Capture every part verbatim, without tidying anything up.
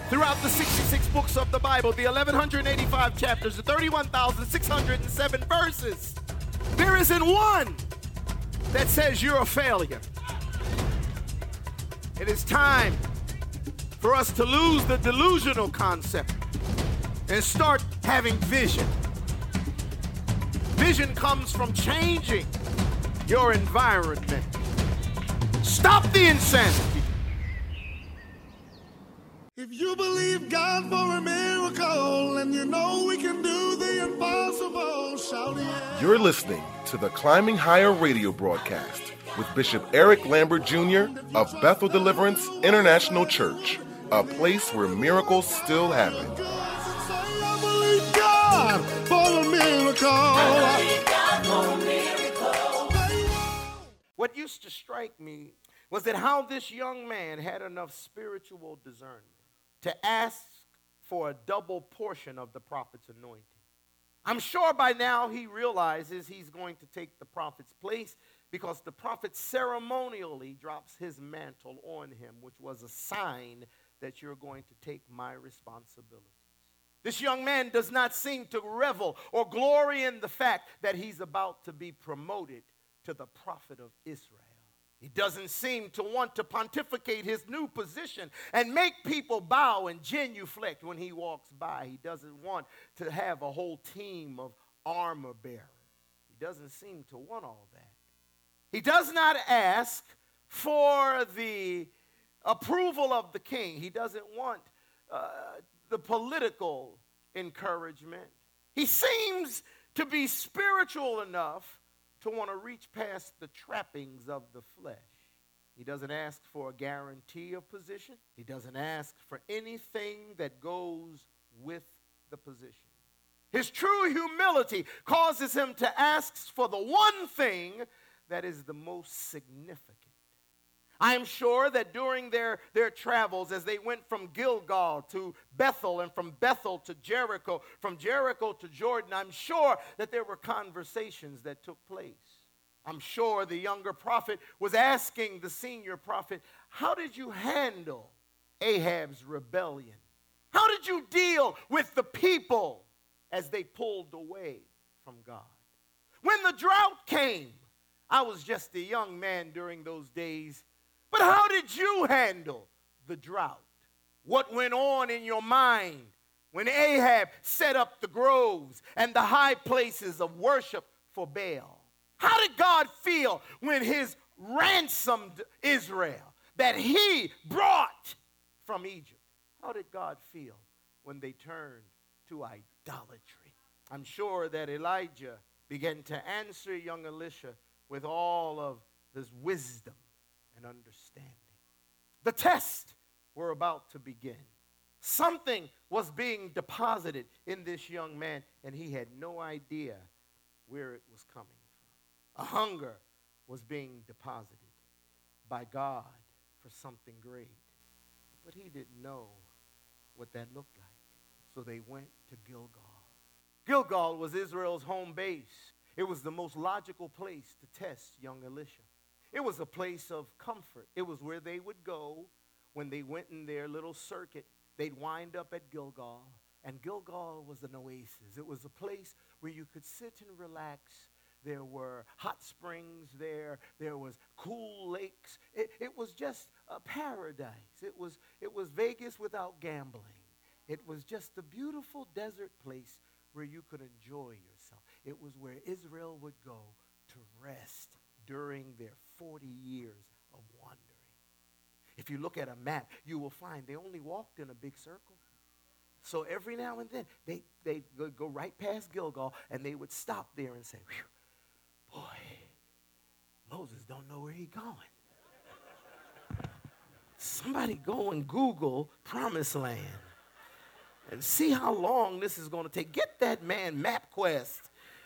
Throughout the sixty-six books of the Bible, the eleven eighty-five chapters, the thirty-one thousand six hundred seven verses, there isn't one that says you're a failure. It is time for us to lose the delusional concept and start having vision. Vision comes from changing your environment. Stop the insanity. If you believe God for a miracle and you know we can do the impossible, shout it. You're listening to the Climbing Higher radio broadcast with Bishop Eric Lambert Junior of Bethel Deliverance International Church, a place where miracles still happen. I believe God for a miracle. I believe God for a miracle. What used to strike me was that how this young man had enough spiritual discernment to ask for a double portion of the prophet's anointing. I'm sure by now he realizes he's going to take the prophet's place because the prophet ceremonially drops his mantle on him, which was a sign that you're going to take my responsibilities. This young man does not seem to revel or glory in the fact that he's about to be promoted to the prophet of Israel. He doesn't seem to want to pontificate his new position and make people bow and genuflect when he walks by. He doesn't want to have a whole team of armor bearers. He doesn't seem to want all that. He does not ask for the approval of the king. He doesn't want uh, the political encouragement. He seems to be spiritual enough to want to reach past the trappings of the flesh. He doesn't ask for a guarantee of position. He doesn't ask for anything that goes with the position. His true humility causes him to ask for the one thing that is the most significant. I am sure that during their, their travels, as they went from Gilgal to Bethel and from Bethel to Jericho, from Jericho to Jordan, I'm sure that there were conversations that took place. I'm sure the younger prophet was asking the senior prophet, how did you handle Ahab's rebellion? How did you deal with the people as they pulled away from God? When the drought came, I was just a young man during those days. But how did you handle the drought? What went on in your mind when Ahab set up the groves and the high places of worship for Baal? How did God feel when his ransomed Israel that he brought from Egypt? How did God feel when they turned to idolatry? I'm sure that Elijah began to answer young Elisha with all of his wisdom and understanding. The tests were about to begin. Something was being deposited in this young man, and he had no idea where it was coming from. A hunger was being deposited by God for something great, but he didn't know what that looked like. So they went to Gilgal. Gilgal was Israel's home base. It was the most logical place to test young Elisha. It was a place of comfort. It was where they would go when they went in their little circuit. They'd wind up at Gilgal, and Gilgal was an oasis. It was a place where you could sit and relax. There were hot springs there. There was cool lakes. It, it was just a paradise. It was, it was Vegas without gambling. It was just a beautiful desert place where you could enjoy yourself. It was where Israel would go to rest during their forty years of wandering. If you look at a map, you will find they only walked in a big circle. So every now and then, they, they would go right past Gilgal, and they would stop there and say, boy, Moses don't know where he's going. Somebody go and Google Promised Land and see how long this is going to take. Get that man MapQuest.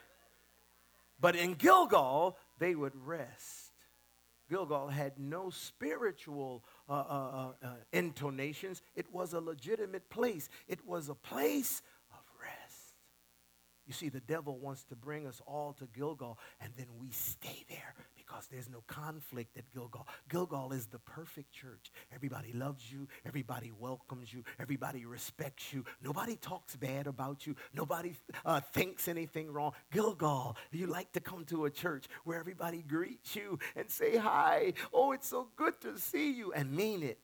But in Gilgal, they would rest. Gilgal had no spiritual uh, uh, uh, intonations. It was a legitimate place. It was a place of rest. You see, the devil wants to bring us all to Gilgal, and then we stay there because there's no conflict at Gilgal. Gilgal is the perfect church. Everybody loves you. Everybody welcomes you. Everybody respects you. Nobody talks bad about you. Nobody uh, thinks anything wrong. Gilgal, you like to come to a church where everybody greets you and say hi. Oh, it's so good to see you, and mean it.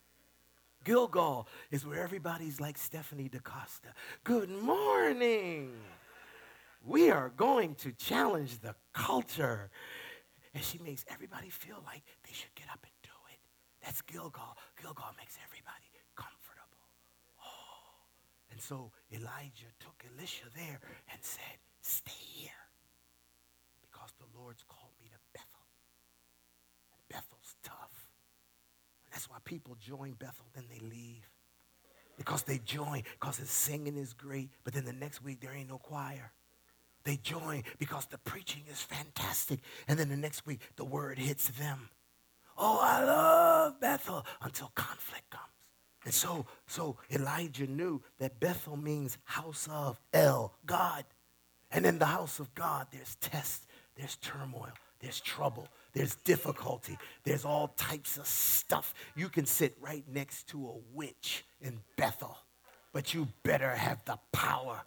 Gilgal is where everybody's like Stephanie DaCosta. Good morning. We are going to challenge the culture. And she makes everybody feel like they should get up and do it. That's Gilgal. Gilgal makes everybody comfortable. Oh. And so Elijah took Elisha there and said, stay here, because the Lord's called me to Bethel. And Bethel's tough. And that's why people join Bethel, then they leave. Because they join, because the singing is great, but then the next week there ain't no choir. They join because the preaching is fantastic. And then the next week, the word hits them. Oh, I love Bethel, until conflict comes. And so, so Elijah knew that Bethel means house of El, God. And in the house of God, there's test, there's turmoil, there's trouble, there's difficulty, there's all types of stuff. You can sit right next to a witch in Bethel, but you better have the power.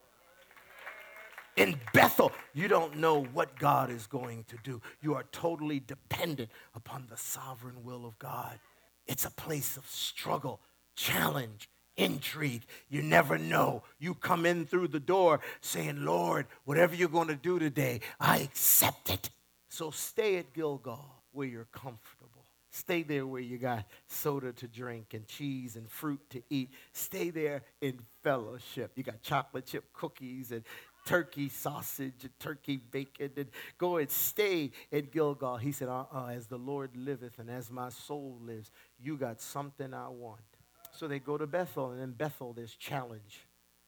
In Bethel, you don't know what God is going to do. You are totally dependent upon the sovereign will of God. It's a place of struggle, challenge, intrigue. You never know. You come in through the door saying, Lord, whatever you're going to do today, I accept it. So stay at Gilgal where you're comfortable. Stay there where you got soda to drink and cheese and fruit to eat. Stay there in fellowship. You got chocolate chip cookies and turkey sausage and turkey bacon, and go and stay at Gilgal. He said, uh-uh, as the Lord liveth and as my soul lives, you got something I want. So they go to Bethel, and in Bethel there's challenge.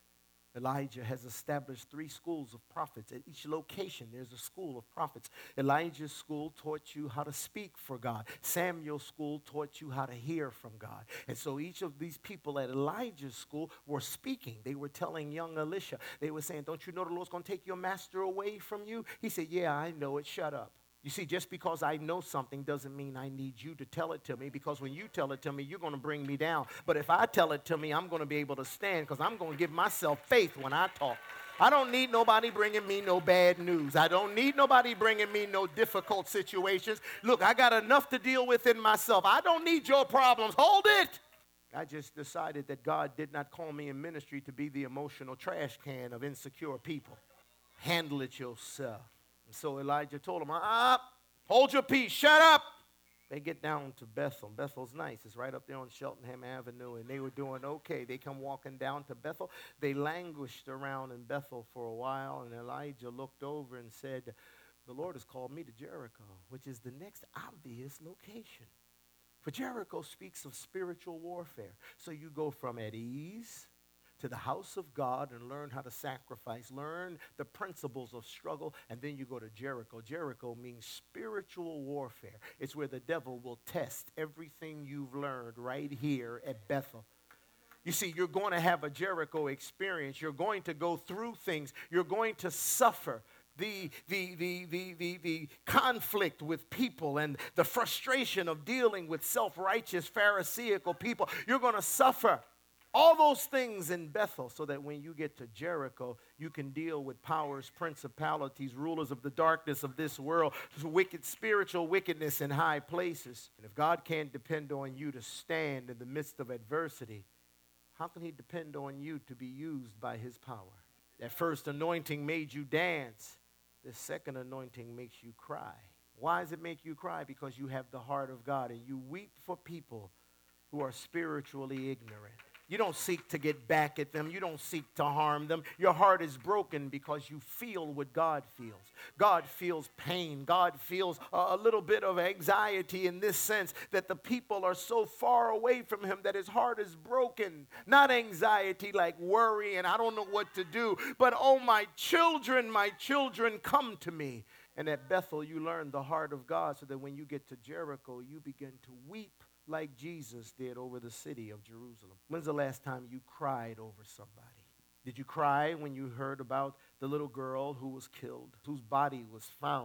Elijah has established three schools of prophets. At each location, there's a school of prophets. Elijah's school taught you how to speak for God. Samuel's school taught you how to hear from God. And so each of these people at Elijah's school were speaking. They were telling young Elisha. They were saying, don't you know the Lord's going to take your master away from you? He said, yeah, I know it. Shut up. You see, just because I know something doesn't mean I need you to tell it to me, because when you tell it to me, you're going to bring me down. But if I tell it to me, I'm going to be able to stand, because I'm going to give myself faith when I talk. I don't need nobody bringing me no bad news. I don't need nobody bringing me no difficult situations. Look, I got enough to deal with in myself. I don't need your problems. Hold it. I just decided that God did not call me in ministry to be the emotional trash can of insecure people. Handle it yourself. So Elijah told him, ah, hold your peace, shut up. They get down to Bethel. Bethel's nice. It's right up there on Cheltenham Avenue, and they were doing okay. They come walking down to Bethel. They languished around in Bethel for a while, and Elijah looked over and said, the Lord has called me to Jericho, which is the next obvious location. For Jericho speaks of spiritual warfare. So you go from at ease to the house of God and learn how to sacrifice, learn the principles of struggle, and then you go to Jericho. Jericho means spiritual warfare. It's where the devil will test everything you've learned right here at Bethel. You see, you're going to have a Jericho experience. You're going to go through things. You're going to suffer. The, the, the, the, the, the conflict with people and the frustration of dealing with self-righteous Pharisaical people. You're going to suffer. All those things in Bethel, so that when you get to Jericho, you can deal with powers, principalities, rulers of the darkness of this world, wicked, spiritual wickedness in high places. And if God can't depend on you to stand in the midst of adversity, how can he depend on you to be used by his power? That first anointing made you dance. The second anointing makes you cry. Why does it make you cry? Because you have the heart of God, and you weep for people who are spiritually ignorant. You don't seek to get back at them. You don't seek to harm them. Your heart is broken because you feel what God feels. God feels pain. God feels a, a little bit of anxiety in this sense that the people are so far away from him that his heart is broken. Not anxiety like worry and I don't know what to do, but oh, my children, my children, come to me. And at Bethel, you learn the heart of God so that when you get to Jericho, you begin to weep like Jesus did over the city of Jerusalem. When's the last time you cried over somebody? Did you cry when you heard about the little girl who was killed, whose body was found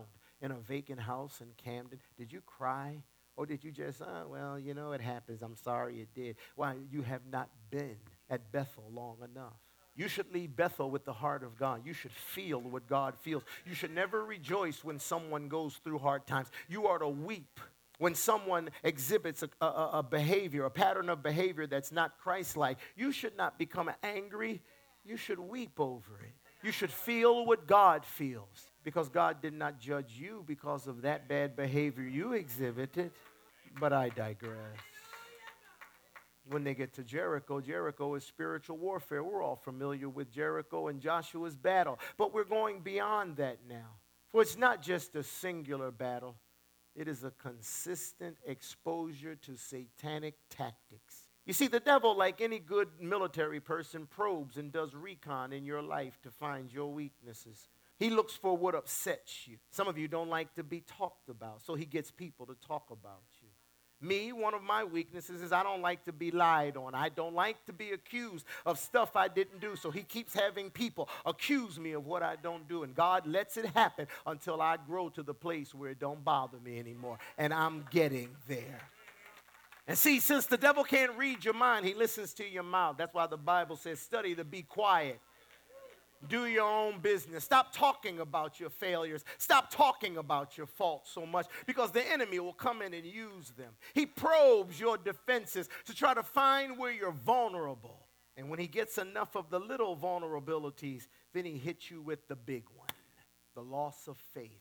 in a vacant house in Camden? Did you cry? Or did you just, oh, well, you know, it happens. I'm sorry it did. Why? You have not been at Bethel long enough. You should leave Bethel with the heart of God. You should feel what God feels. You should never rejoice when someone goes through hard times. You are to weep when someone exhibits a, a, a behavior, a pattern of behavior that's not Christ-like. You should not become angry. You should weep over it. You should feel what God feels, because God did not judge you because of that bad behavior you exhibited. But I digress. When they get to Jericho, Jericho is spiritual warfare. We're all familiar with Jericho and Joshua's battle, but we're going beyond that now. For it's not just a singular battle. It is a consistent exposure to satanic tactics. You see, the devil, like any good military person, probes and does recon in your life to find your weaknesses. He looks for what upsets you. Some of you don't like to be talked about, so he gets people to talk about you. Me, one of my weaknesses is I don't like to be lied on. I don't like to be accused of stuff I didn't do, so he keeps having people accuse me of what I don't do, and God lets it happen until I grow to the place where it don't bother me anymore, and I'm getting there. And see, since the devil can't read your mind, he listens to your mouth. That's why the Bible says, study to be quiet. Do your own business. Stop talking about your failures. Stop talking about your faults so much, because the enemy will come in and use them. He probes your defenses to try to find where you're vulnerable. And when he gets enough of the little vulnerabilities, then he hits you with the big one, the loss of faith.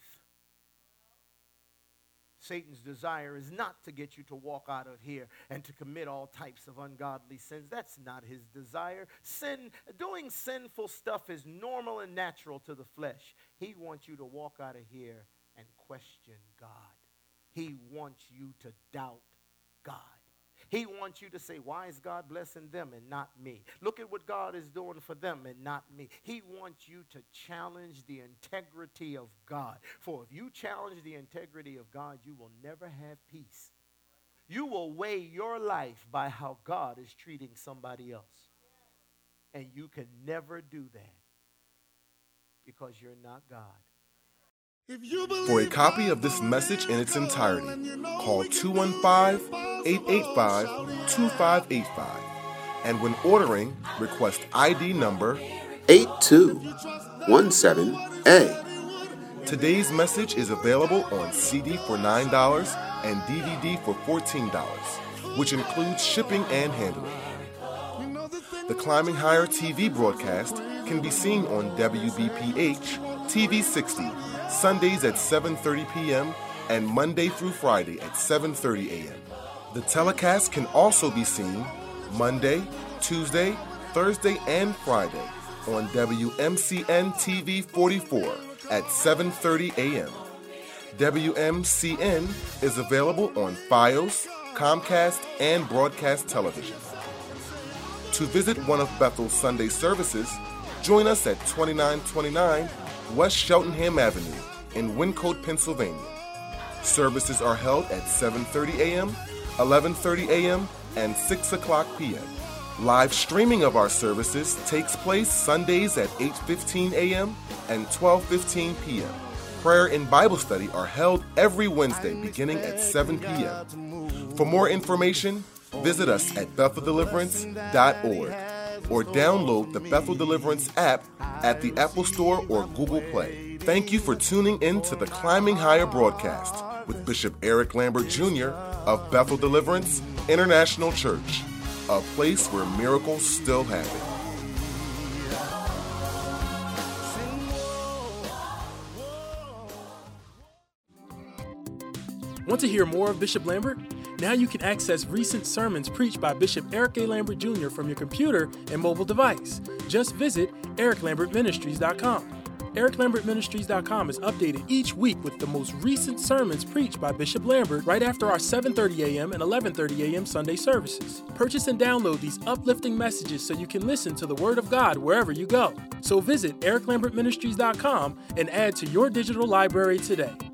Satan's desire is not to get you to walk out of here and to commit all types of ungodly sins. That's not his desire. Sin, doing sinful stuff is normal and natural to the flesh. He wants you to walk out of here and question God. He wants you to doubt God. He wants you to say, why is God blessing them and not me? Look at what God is doing for them and not me. He wants you to challenge the integrity of God. For if you challenge the integrity of God, you will never have peace. You will weigh your life by how God is treating somebody else. And you can never do that because you're not God. For a copy of this message in its entirety, call two one five, eight eight five, two five eight five. And when ordering, request I D number eight two one seven A. Today's message is available on C D for nine dollars and D V D for fourteen dollars, which includes shipping and handling. The Climbing Higher T V broadcast can be seen on W B P H T V sixty, Sundays at seven thirty p.m. and Monday through Friday at seven thirty a.m. The telecast can also be seen Monday, Tuesday, Thursday, and Friday on W M C N T V forty-four at seven thirty a.m. W M C N is available on Fios, Comcast, and Broadcast Television. To visit one of Bethel's Sunday services, join us at twenty-nine twenty-nine West Cheltenham Avenue in Wyncote, Pennsylvania. Services are held at seven thirty a.m., eleven thirty a.m., and six o'clock p.m. Live streaming of our services takes place Sundays at eight fifteen a.m. and twelve fifteen p.m. Prayer and Bible study are held every Wednesday beginning at seven p.m. For more information, visit us at bethel deliverance dot org or download the Bethel Deliverance app at the Apple Store or Google Play. Thank you for tuning in to the Climbing Higher broadcast with Bishop Eric Lambert Junior of Bethel Deliverance International Church, a place where miracles still happen. Want to hear more of Bishop Lambert? Now you can access recent sermons preached by Bishop Eric A. Lambert Junior from your computer and mobile device. Just visit eric lambert ministries dot com. eric lambert ministries dot com is updated each week with the most recent sermons preached by Bishop Lambert right after our seven thirty a.m. and eleven thirty a.m. Sunday services. Purchase and download these uplifting messages so you can listen to the Word of God wherever you go. So visit eric lambert ministries dot com and add to your digital library today.